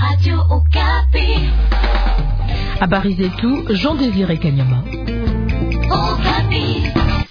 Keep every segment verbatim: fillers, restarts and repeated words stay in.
Radio Okapi. Habari zetu Jean Désiré Kanyama. Okapi.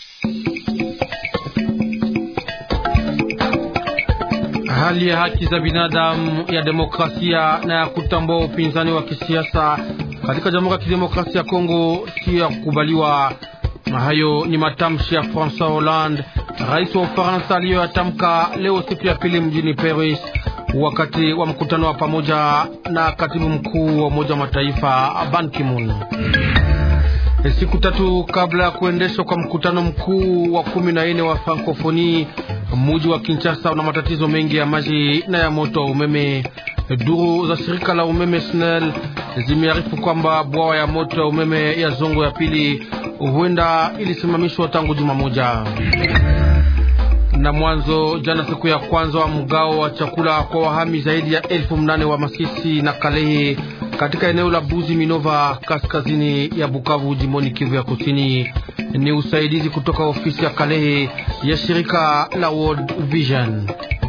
Hali ya haki za binadamu, ya demokrasia na ya kutambua upinzani wa kisiasa katika Jamhuri ya Kidemokrasia ya Kongo si ya kukubaliwa. Na hayo ni matamshi ya François Hollande, rais wa Ufaransa, aliyoyatamka leo siku ya pili mjini Paris wakati wa mkutano wa pamoja na katibu mkuu wa Umoja wa Mataifa Ban Ki-moon. Siku tatu kabla ya kuendeshwa kwa mkutano mkuu wa kumi na nne wa Francophonie, mji wa Kinshasa una matatizo mengi ya maji na ya moto wa umeme. Duru za shirika la umeme S N E L zimearifu kwamba bwawa ya moto ya umeme ya Zongo ya pili huenda ilisimamishwa tangu juma moja. Na mwanzo jana, siku ya kwanza wa mgao wa chakula kwa wahami zaidi ya elfu mnane wa Masisi na Kalehe katika eneo la Buzi Minova kaskazini ya Bukavu jimboni Kivu ya Kusini ni usaidizi kutoka ofisi ya Kalehe ya shirika la World Vision.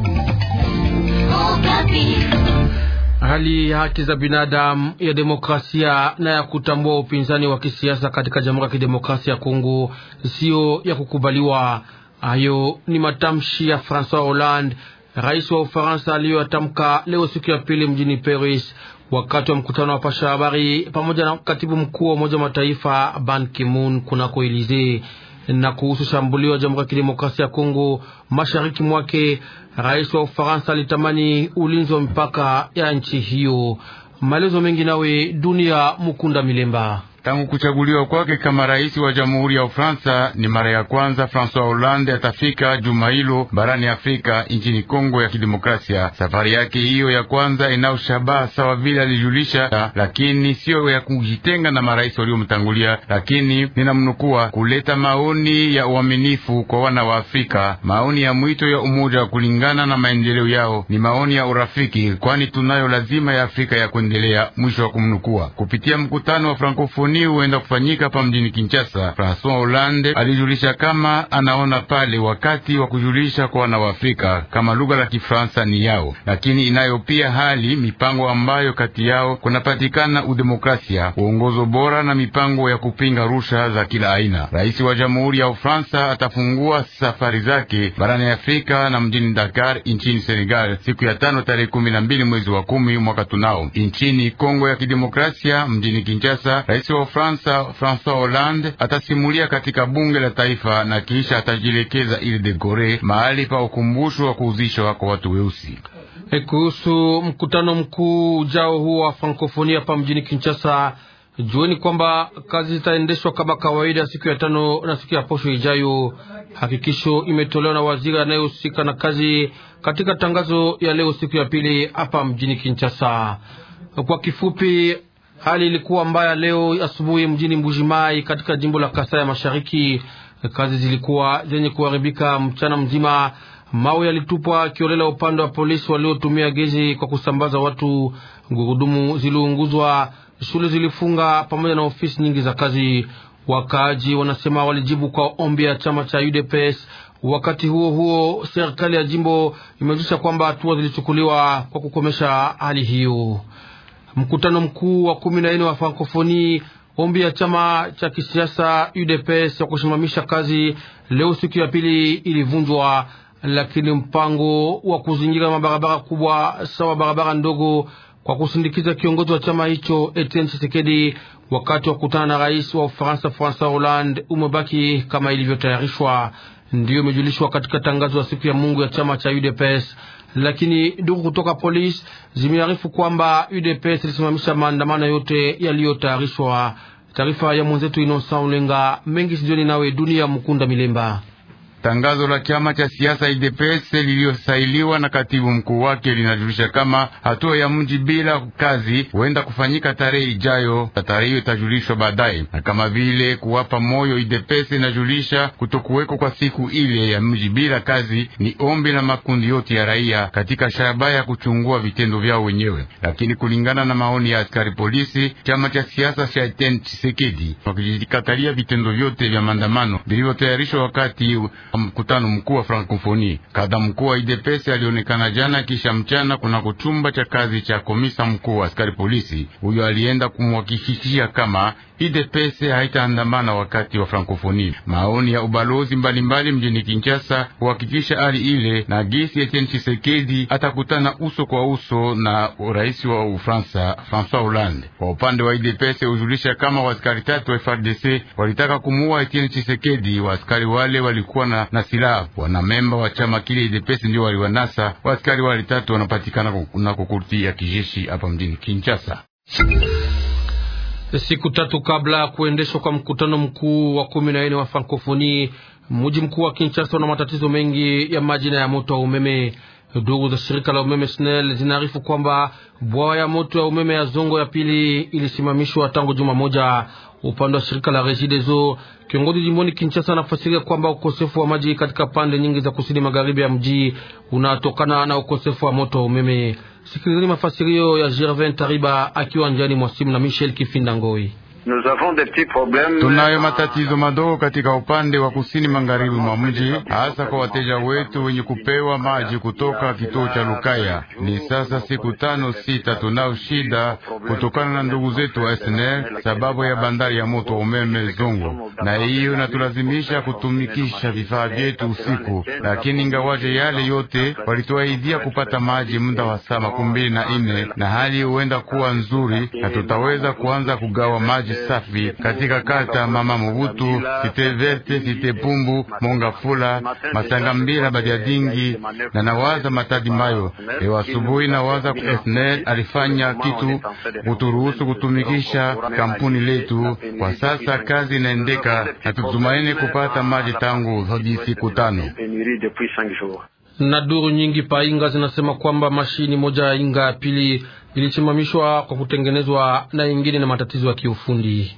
Hali ya haki za binadamu, ya demokrasia na ya kutambua upinzani wa kisiasa katika Jamhuri ya Kidemokrasia ya Kongo sio ya kukubaliwa. Hayo ni matamshi ya François Hollande, rais wa Ufaransa, aliyoyatamka leo siku ya pili mjini Paris wakati wa mkutano wa pasha habari pamoja na katibu mkuu wa Umoja wa Mataifa Ban Ki-moon kunako Elysee. Na kuhusu shambulio la Jamhuri ya Kidemokrasia ya Kongo mashariki mwake, rais wa Ufaransa alitamani ulinzi wa mipaka ya nchi hiyo. Maelezo mengi nawe Dunia Mukunda Milemba. Tangu kuchaguliwa kwake kama rais wa Jamhuri ya Ufaransa, ni mara ya kwanza François Hollande atafika juma hilo barani Afrika nchini Kongo ya Kidemokrasia. Safari yake hiyo ya kwanza inao shabaha sawa vile alijulisha, lakini sio ya kujitenga na marais waliomtangulia, lakini ninamnukua, kuleta maoni ya uaminifu kwa wana wa Afrika, maoni ya mwito ya umoja wa kulingana na maendeleo yao, ni maoni ya urafiki, kwani tunayo lazima ya Afrika ya kuendelea. Mwisho wa kumnukua. Kupitia mkutano wa Francophonie huenda kufanyika hapa mjini Kinshasa, François Hollande alijulisha kama anaona pale wakati wa kujulisha kwa wana wa Afrika kama lugha la Kifaransa ni yao, lakini inayo pia hali mipango ambayo kati yao kunapatikana udemokrasia, uongozo bora na mipango ya kupinga rusha za kila aina. Rais wa Jamhuri ya Ufaransa atafungua safari zake barani Afrika na mjini Dakar nchini Senegal siku ya tano tarehe kumi na mbili mwezi wa kumi mwaka tunao. Nchini Kongo ya Kidemokrasia mjini Kinshasa, rais wa Fransa François Hollande atasimulia katika bunge la taifa na kisha atajielekeza ili de Gore, mahali pa ukumbusho wa kuuzishwa kwa watu weusi. E, kuhusu mkutano mkuu ujao huo wa Francophonie hapa mjini Kinshasa, jueni kwamba kazi zitaendeshwa kama kawaida siku ya tano na siku ya posho ijayo. Hakikisho imetolewa na waziri anayehusika na kazi katika tangazo ya leo siku ya pili hapa mjini Kinshasa. Kwa kifupi, hali ilikuwa mbaya leo asubuhi mjini Mbujimai katika jimbo la Kasai ya Mashariki. Kazi zilikuwa zenye kuharibika mchana mzima. Mawe yalitupwa kiolela upande wa polisi waliotumia gezi kwa kusambaza watu. Gurudumu ziliunguzwa, shule zilifunga pamoja na ofisi nyingi za kazi. Wakaaji wanasema walijibu kwa ombi ya chama cha U D P S. Wakati huo huo, serikali ya jimbo imezusha kwamba hatua zilichukuliwa kwa kukomesha hali hiyo. Mkutano mkuu wa kumi na nne wa Francophonie, ombi ya chama cha kisiasa U D P S ya kusimamisha kazi leo siku ya pili ilivunjwa, lakini mpango wa kuzingira mabarabara kubwa sawa barabara ndogo kwa kusindikiza kiongozi wa chama hicho Etienne Tshisekedi wakati wa kukutana na rais wa Ufaransa François Hollande umebaki kama ilivyotayarishwa. Ndiyo imejulishwa katika tangazo la siku ya Mungu ya chama cha U D P S, lakini ndugu kutoka polisi zimearifu kwamba U D P S ilisimamisha maandamano yote yaliyotayarishwa. Taarifa ya mwenzetu Innocent Ulenga mengi sijoni nawe Dunia Mukunda Milemba. Tangazo la chama cha siasa U D P S lililosailiwa na katibu mkuu wake linajulisha kama hatua ya mji bila kazi huenda kufanyika tarehe ijayo. Tarehe hiyo itajulishwa baadaye, na kama vile kuwapa moyo U D P S inajulisha kutokuweko kwa siku ile ya mji bila kazi ni ombi la makundi yote ya raia katika shabaha ya kuchungua vitendo vyao wenyewe. Lakini kulingana na maoni ya askari polisi, chama cha siasa cha Etienne Tshisekedi wakijikatalia vitendo vyote vya maandamano vilivyotayarishwa wakati mkutano mkuu wa Francophonie. Kada mkuu wa I D P S alionekana jana kisha mchana kuna kuchumba cha kazi cha komisa mkuu wa askari polisi. Huyo alienda kumhakikishia kama I D P S haitaandamana wakati wa Francophonie. Maoni ya ubalozi mbalimbali mjini Kinshasa kuhakikisha hali ile, na gisi Etienne Tshisekedi atakutana uso kwa uso na rais wa Ufaransa François Hollande. Kwa upande wa I D P S hujulisha kama waskari tatu wa F A R D C walitaka kumuua Etienne Tshisekedi. Waskari wale walikuwa na, na silaha. Wana memba wa chama kile I D P S ndio waliwanasa. Waskari wale tatu wanapatikana na kukurti ya kijeshi hapa mjini Kinshasa. Siku tatu kabla kuendeshwa kwa mkutano mkuu wa kumi na nne wa Francophonie, mji mkuu wa Kinshasa una matatizo mengi ya maji na ya moto wa umeme. Ndugu za shirika la umeme S N E L zinaarifu kwamba bwawa ya moto ya umeme ya Zongo ya pili ilisimamishwa tangu juma moja. Upande wa shirika la Regideso, kiongozi jimboni Kinshasa anafasiria kwamba ukosefu wa maji katika pande nyingi za kusini magharibi ya mji unatokana na ukosefu wa moto wa umeme. Sikilizeni mafasirio ya Gervin Tariba akiwa njiani mwa simu na Michel Kifinda Ngoi. Tunayo matatizo madogo katika upande wa kusini magharibi mwa mji, hasa kwa wateja wetu wenye kupewa maji kutoka kituo cha Lukaya. Ni sasa siku tano sita tunao shida kutokana na ndugu zetu wa S N E L sababu ya bandari ya moto wa umeme Zongo, na hiyo inatulazimisha kutumikisha vifaa vyetu usiku. Lakini ingawaje yale yote, walituahidia kupata maji muda wa saa makumi mbili na nne, na hali huenda kuwa nzuri na tutaweza kuanza kugawa maji safi katika kata Mama Mubutu, Site Verte, Site Pumbu, Mongafula, Masanga Mbira, Badiadingi na nawaza Matadi Mayo. Leo asubuhi nawaza S N E L alifanya kitu kuturuhusu kutumikisha kampuni letu. Kwa sasa kazi inaendeka na tutumaini kupata maji tangu hadi siku tano. Na duru nyingi pa Inga zinasema kwamba mashini moja ya Inga ya pili ilisimamishwa kwa kutengenezwa na ingine na matatizo ya kiufundi.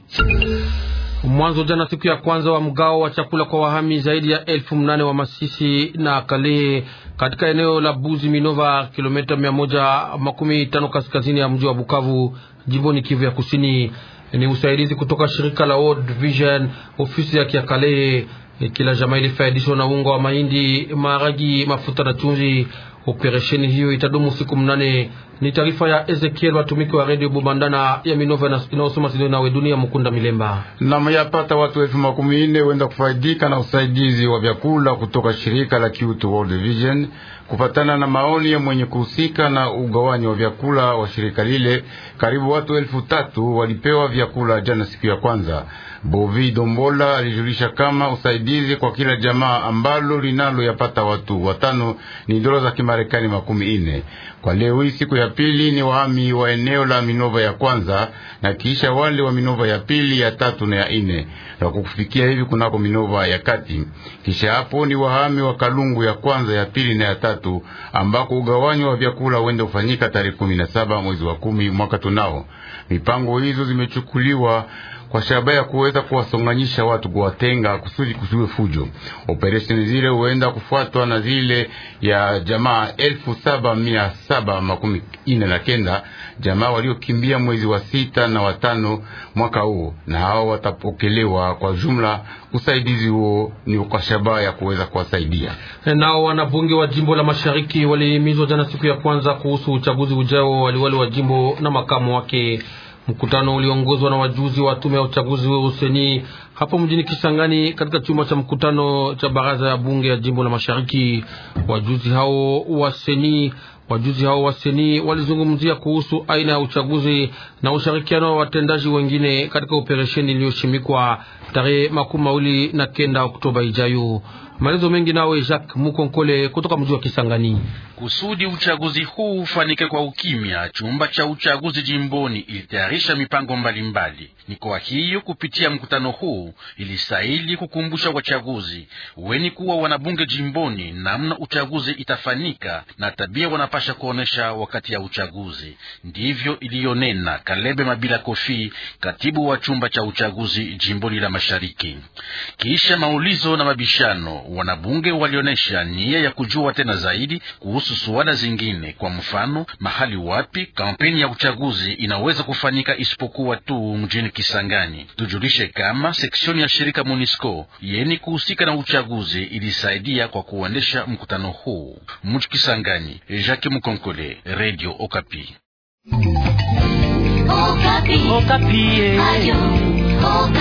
Mwanzo jana siku ya kwanza wa mgao wa chakula kwa wahami zaidi ya elfu mnane wa Masisi na Kale katika eneo la Buzi Minova, kilomita mia moja makumi tano kaskazini ya mji wa Bukavu, jimboni Kivu ya Kusini. Ni usaidizi kutoka shirika la World Vision ofisi ya Kale. Kila jamaa ilifaidishwa na unga wa mahindi, maharagi, mafuta na chumvi. Operesheni hiyo itadumu siku mnane. Ni taarifa ya Ezekiel watumiki wa Radio Bubandana ya Minova na inaosoma Sidoni na Wedunia Mukunda Milemba. Na mayapata watu elfu makumi nne wenda kufaidika na usaidizi wa vyakula kutoka shirika la Kiutu World Vision. Kufatana na maoni ya mwenye kuhusika na ugawanyi wa vyakula wa shirika lile, karibu watu elfu tatu walipewa vyakula jana siku ya kwanza. Bovi Dombola alijulisha kama usaidizi kwa kila jamaa ambalo linalo yapata watu watano ni dola za Kimarekani makumi ine. Kwa leo hii siku ya pili ni wahami wa eneo la Minova ya kwanza na kisha wale wa Minova ya pili, ya tatu na ya ine, na kufikia hivi kunako Minova ya kati. Kisha hapo ni wahami wa Kalungu ya kwanza, ya pili na ya tatu, ambako ugawanyo wa vyakula uende ufanyika tarehe kumi na saba mwezi wa kumi mwaka tunao. Mipango hizo zimechukuliwa kwa shabaha ya kuweza kuwasonganyisha watu, kuwatenga kusudi kusiwe fujo. Operesheni zile huenda kufuatwa na zile ya jamaa elfu saba mia saba makumi ine na kenda, jamaa waliokimbia mwezi wa sita na watano mwaka huo, na hao watapokelewa. Kwa jumla usaidizi huo ni kwa shabaha ya kuweza kuwasaidia. Nao wanabunge wa jimbo la Mashariki walihimizwa jana siku ya kwanza kuhusu uchaguzi ujao waliwali wa jimbo na makamu wake. Mkutano uliongozwa na wajuzi wa tume ya uchaguzi wa Useni hapo mjini Kisangani katika chumba cha mkutano cha baraza ya bunge ya jimbo la Mashariki. Wajuzi hao wa Seni wajuzi hao wa Seni walizungumzia kuhusu aina ya uchaguzi na ushirikiano wa watendaji wengine katika operesheni iliyoshimikwa tarehe makumi mawili na kenda Oktoba ijayo. Maelezo mengi nawe Jacques Mukonkole kutoka mji wa Kisangani. Kusudi uchaguzi huu ufanike kwa ukimya, chumba cha uchaguzi jimboni ilitayarisha mipango mbalimbali. Ni kwa hiyo kupitia mkutano huu ilisaili kukumbusha wachaguzi weni kuwa wanabunge jimboni namna uchaguzi itafanika na tabia wanapasha kuonesha wakati ya uchaguzi. Ndivyo ilionena Kalebe Mabila Kofi, katibu wa chumba cha uchaguzi jimboni la Mashariki. Kisha maulizo na mabishano, wanabunge walionyesha nia ya kujua tena zaidi kuhusu suala zingine, kwa mfano mahali wapi kampeni ya uchaguzi inaweza kufanyika isipokuwa tu mjini Kisangani. Tujulishe kama seksioni ya shirika MONUSCO yeni kuhusika na uchaguzi ilisaidia kwa kuendesha mkutano huu. Mji Kisangani, Jacques Mukonkole, Radio Okapi. Okapi. Okapi. Ayo, Okapi.